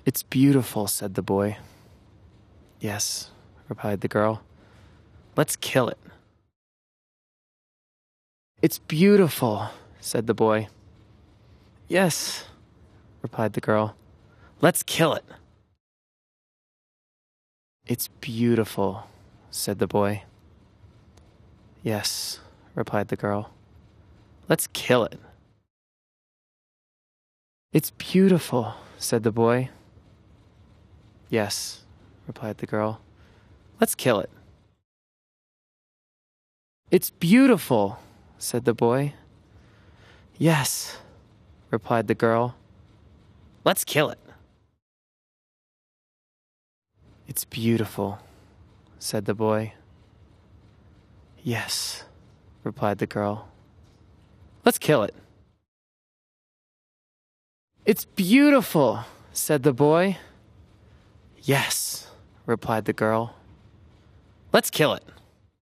"It's beautiful," said the boy. "Yes," replied the girl. "Let's kill it." "It's beautiful," said the boy. "Yes," replied the girl. "Let's kill it." "It's beautiful," said the boy. "Yes," replied the girl. "Let's kill it." "It's beautiful," said the boy. "Yes," replied the girl. "Let's kill it." "It's beautiful," said the boy. "Yes," replied the girl. "Let's kill it." "It's beautiful," said the boy. "Yes," replied the girl. "Let's kill it." "It's beautiful," said the boy. "Yes," replied the girl. "Let's kill it."